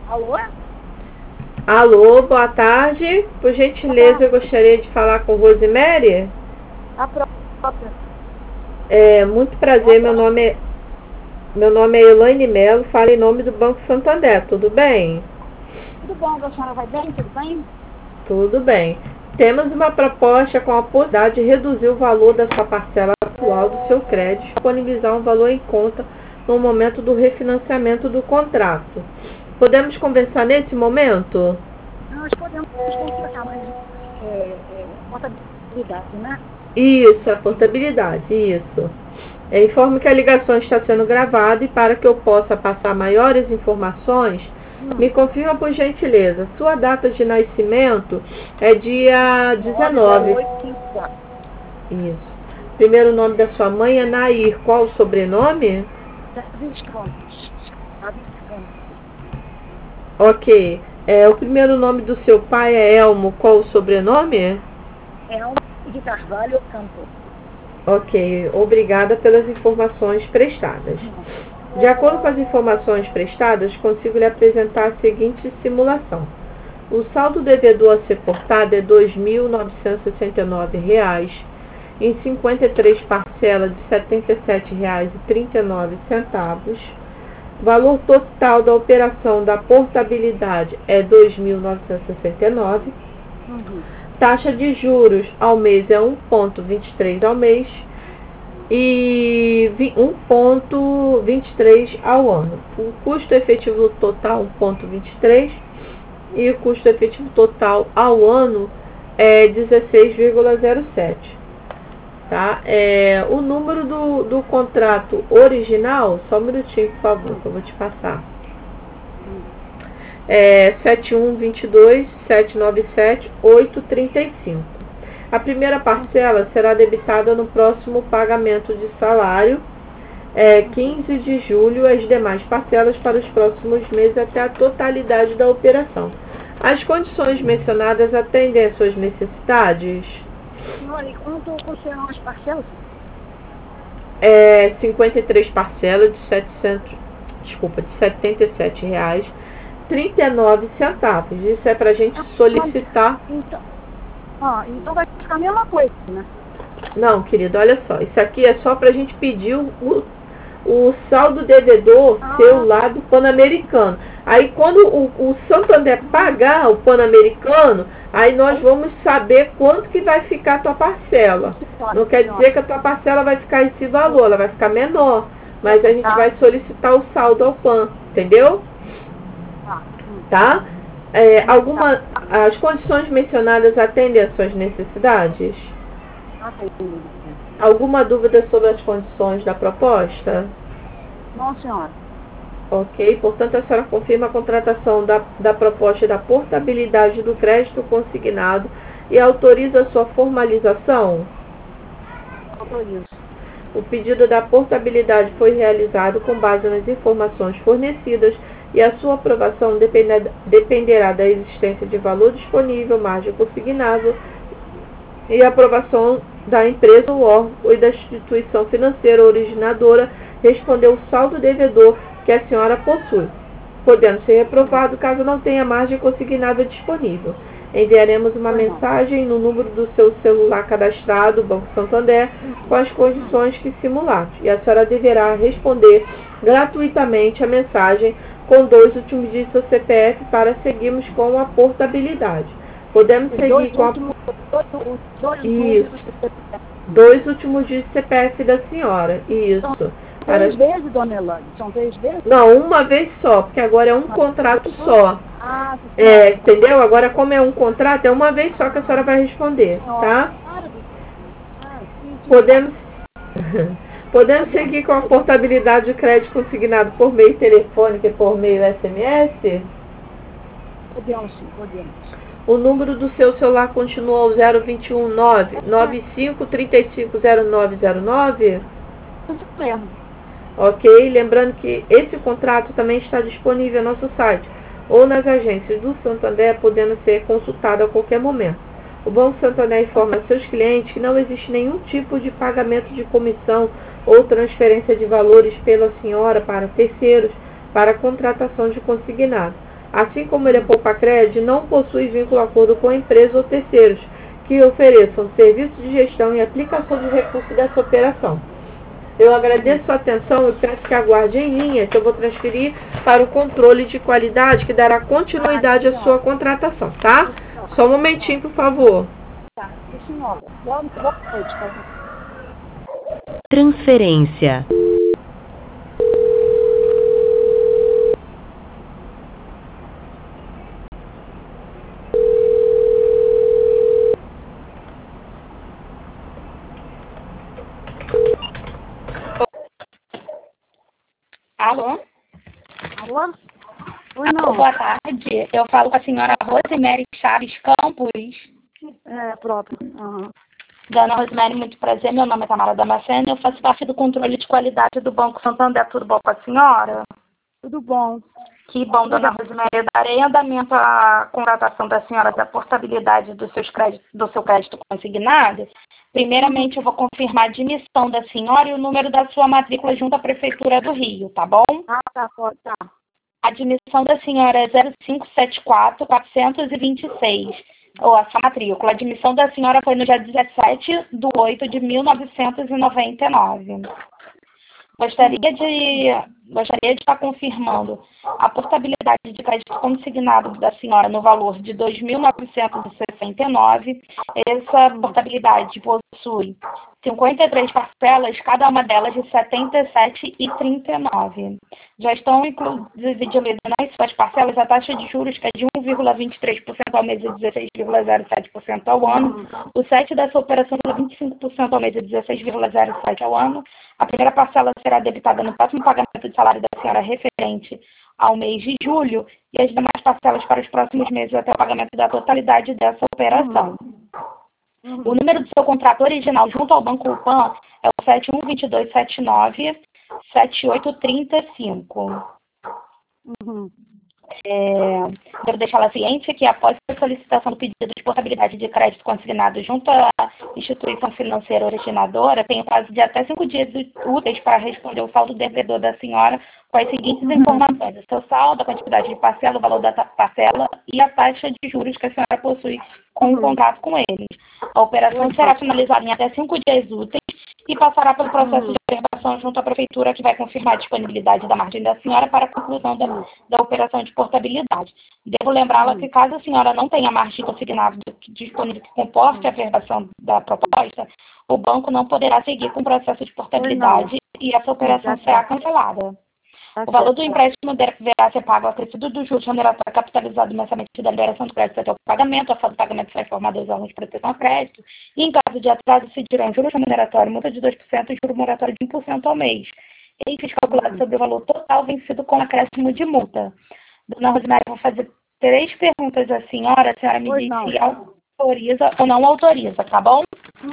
Alô? Alô, boa tarde. Por gentileza, eu gostaria de falar com Rosemary. A própria. Muito prazer, meu nome é Elaine Melo, falo em nome do Banco Santander, tudo bem? Tudo bom, a senhora vai bem? Tudo bem? Tudo bem. Temos uma proposta com a possibilidade de reduzir o valor da sua parcela atual do seu crédito, disponibilizar um valor em conta no momento do refinanciamento do contrato. Podemos conversar nesse momento? Nós podemos conversar, mas portabilidade, né? Isso, a portabilidade, isso. Informo que a ligação está sendo gravada e para que eu possa passar maiores informações, me confirma por gentileza, sua data de nascimento é dia 19. Isso. Primeiro nome da sua mãe é Nair. Qual o sobrenome? Ok. O primeiro nome do seu pai é Elmo. Qual o sobrenome? Elmo de Carvalho Campos. Ok. Obrigada pelas informações prestadas. De acordo com as informações prestadas, consigo lhe apresentar a seguinte simulação. O saldo devedor a ser cortado é R$ 2.969, em 53 parcelas de R$ 77,39. O valor total da operação da portabilidade é R$ 2.969. Taxa de juros ao mês é 1,23 ao mês e 1,23 ao ano. O custo efetivo total 1,23 e o custo efetivo total ao ano é 16,07. Tá? O número do contrato original, só um minutinho, por favor, que eu vou te passar. 7122-797-835. A primeira parcela será debitada no próximo pagamento de salário, 15 de julho, as demais parcelas para os próximos meses até a totalidade da operação. As condições mencionadas atendem às suas necessidades? Senhora, e quanto serão as parcelas? 53 parcelas de R$ 77,39. Isso é para a gente solicitar. Então vai ficar a mesma coisa, né? Não, querido, olha só. Isso aqui é só para a gente pedir o saldo devedor seu lá do Pan-Americano. Aí quando o Santander pagar o Pan-Americano, aí nós vamos saber quanto que vai ficar a tua parcela. Não quer dizer que a tua parcela vai ficar esse valor, ela vai ficar menor. Mas a gente vai solicitar o saldo ao PAN, entendeu? Tá? As condições mencionadas atendem às suas necessidades? Alguma dúvida sobre as condições da proposta? Não, senhora. Ok, portanto a senhora confirma a contratação da proposta da portabilidade do crédito consignado e autoriza a sua formalização? Autorizo. O pedido da portabilidade foi realizado com base nas informações fornecidas e a sua aprovação dependerá da existência de valor disponível, margem consignável e aprovação da empresa ou órgão e da instituição financeira originadora responder o saldo devedor que a senhora possui, podendo ser reprovado caso não tenha margem consignável disponível. Enviaremos uma mensagem no número do seu celular cadastrado, Banco Santander, com as condições que simulamos, e a senhora deverá responder gratuitamente a mensagem com 2 últimos dígitos do CPF para seguirmos com a portabilidade. Podemos seguir com a... Isso. 2 últimos dígitos do CPF da senhora. Isso. 3 vezes, dona Elaine? São 3 vezes? Não, uma vez só, porque agora é um contrato só. Entendeu? Agora, como é um contrato, é uma vez só que a senhora vai responder, tá? Podemos seguir com a portabilidade de crédito consignado por meio telefônico e por meio SMS? Podemos sim, podemos. O número do seu celular continua o 021-995-350909? Isso mesmo. Ok? Lembrando que esse contrato também está disponível no nosso site ou nas agências do Santander, podendo ser consultado a qualquer momento. O Banco Santander informa a seus clientes que não existe nenhum tipo de pagamento de comissão ou transferência de valores pela senhora para terceiros para a contratação de consignado. Assim como ele é poupa-crédito, não possui vínculo acordo com a empresa ou terceiros que ofereçam serviço de gestão e aplicação de recursos dessa operação. Eu agradeço sua atenção e peço que aguarde em linha, que eu vou transferir para o controle de qualidade, que dará continuidade à sua contratação, tá? Só um momentinho, por favor. Tá, sim, senhora. Boa noite. Transferência. Alô? Alô? Oi, não. Boa tarde. Eu falo com a senhora Rosemary Chaves Campos. É, próprio. Uhum. Dona Rosemary, muito prazer. Meu nome é Tamara Damasceno. Eu faço parte do controle de qualidade do Banco Santander. Tudo bom com a senhora? Tudo bom. Que bom, dona Rosemary. Eu darei andamento à contratação da senhora da portabilidade do seu crédito consignado. Primeiramente, eu vou confirmar a admissão da senhora e o número da sua matrícula junto à Prefeitura do Rio, tá bom? Ah, tá, pode, tá. A admissão da senhora é 0574-426, ou a sua matrícula. A admissão da senhora foi no dia 17/8/1999. Gostaria de estar confirmando a portabilidade de crédito consignado da senhora no valor de R$ 2.969. Essa portabilidade possui 53 parcelas, cada uma delas de R$ 77,39. Já estão inclusive diluídas nas suas parcelas a taxa de juros, que é de 1,23% ao mês e 16,07% ao ano. O site dessa operação é 25% ao mês e 16,07% ao ano. A primeira parcela será debitada no próximo pagamento de salário da senhora referente ao mês de julho e as demais parcelas para os próximos meses até o pagamento da totalidade dessa operação. O número do seu contrato original junto ao Banco Pan é o 712279-7835. Devo deixá-la ciente que, após a solicitação do pedido de portabilidade de crédito consignado junto à instituição financeira originadora, tem prazo de até 5 dias úteis para responder o saldo devedor da senhora com as seguintes informações: o seu saldo, a quantidade de parcela, o valor da parcela e a taxa de juros que a senhora possui com o contrato com eles. A operação será finalizada em até 5 dias úteis e passará pelo processo de averbação junto à Prefeitura, que vai confirmar a disponibilidade da margem da senhora para a conclusão da operação de portabilidade. Devo lembrá-la que, caso a senhora não tenha margem consignada disponível que comporte a averbação da proposta, o banco não poderá seguir com o processo de portabilidade e essa operação será cancelada. O valor do empréstimo deverá ser pago ao acrescido do juros remuneratório capitalizado mensalmente da liberação do crédito até o pagamento. A falta do pagamento será informada aos órgãos de proteção ao crédito. E, em caso de atraso, se dirão juros remuneratório, multa de 2% e juro moratório de 1% ao mês. Eixos calculados sobre o valor total vencido com acréscimo de multa. Dona Rosemary, eu vou fazer 3 perguntas à senhora. A senhora me diz se autoriza ou não autoriza, tá bom?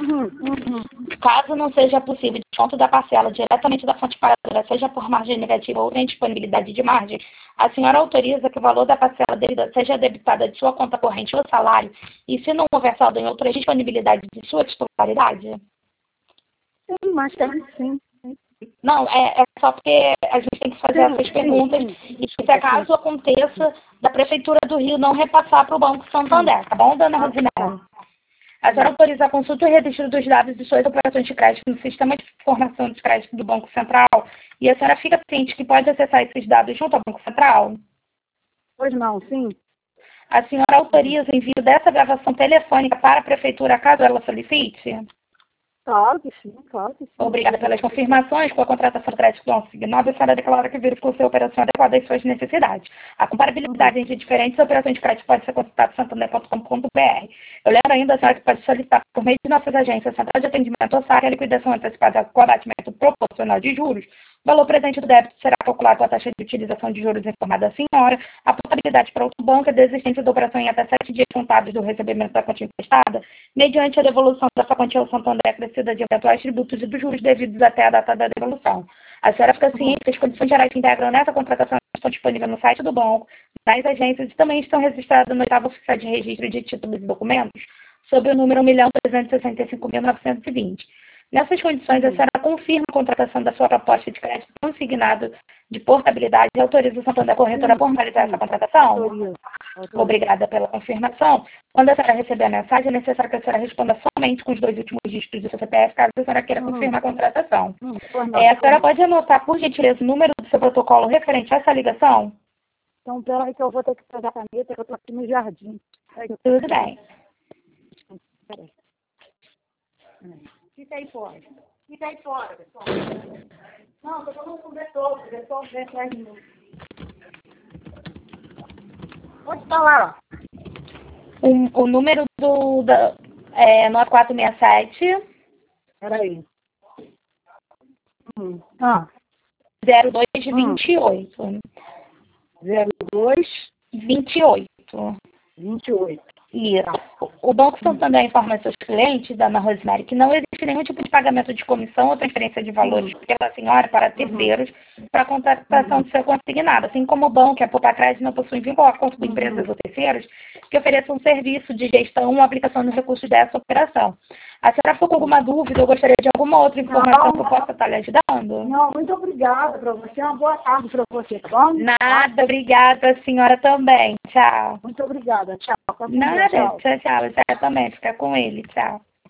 Caso não seja possível desconto da parcela diretamente da fonte pagadora, seja por margem negativa ou indisponibilidade de margem, a senhora autoriza que o valor da parcela devida seja debitada de sua conta corrente ou salário, e se não houver saldo em outra disponibilidade de sua titularidade? Sim, mas tem sim. Não, é só porque a gente tem que fazer essas perguntas e se acaso aconteça da Prefeitura do Rio não repassar para o Banco Santander, tá bom, dona Rosemary? A senhora autoriza a consulta e registro dos dados de suas operações de crédito no sistema de informação de crédito do Banco Central e a senhora fica ciente que pode acessar esses dados junto ao Banco Central? Pois não, sim. A senhora autoriza o envio dessa gravação telefônica para a Prefeitura, caso ela solicite? Claro que sim, claro que sim. Obrigada pelas confirmações. Com a contratação de crédito consignado, a senhora declara que verificou sua operação adequada às suas necessidades. A comparabilidade entre diferentes operações de crédito pode ser consultada em santander.com.br. Eu lembro ainda a senhora que pode solicitar por meio de nossas agências, Central de Atendimento ou SAC, a liquidação antecipada com abatimento proporcional de juros. O valor presente do débito será calculado com a taxa de utilização de juros informada à senhora. A portabilidade para outro banco é desistência da operação em até 7 dias contábeis do recebimento da quantia emprestada, mediante a devolução dessa quantia ao Santander acrescida de eventuais tributos e dos juros devidos até a data da devolução. A senhora fica ciente que as condições gerais que integram nessa contratação estão disponíveis no site do banco, nas agências e também estão registradas no 8º Oficial de Registro de Títulos e Documentos, sob o número 1.365.920. Nessas condições, a senhora confirma a contratação da sua proposta de crédito consignado de portabilidade e autoriza o Santander Corretora a formalizar essa contratação? Autorizo. Obrigada pela confirmação. Quando a senhora receber a mensagem, é necessário que a senhora responda somente com os 2 últimos dígitos do seu CPF, caso a senhora queira confirmar a contratação. Pois não. A senhora pode anotar, por gentileza, o número do seu protocolo referente a essa ligação? Então, peraí que eu vou ter que pegar a caneta, que eu tô aqui no jardim. Tudo bem. Peraí. Fica aí fora. Fica aí fora, pessoal. Não, tô falando com o Beethoven. O Beethoven vem atrás de mim. Pode falar. O número é 9467 Peraí. 0228. 02 28. 28. Isso. O Banco Santander informa aos seus clientes, dona Rosemary, que não existe nenhum tipo de pagamento de comissão ou transferência de valores pela senhora para terceiros para a contratação do seu consignado. Assim como o banco e a Poupa Crédito não possuem vínculo a acordo com empresas ou terceiros que ofereçam um serviço de gestão ou aplicação dos recursos dessa operação. A senhora ficou com alguma dúvida ou gostaria de alguma outra informação que eu possa estar lhe ajudando? Não, muito obrigada para você. Uma boa tarde para você, tá bom? Nada, obrigada, a senhora também. Tchau. Muito obrigada. Tchau. Nada, tchau, tchau. A senhora também, fica com ele. Tchau.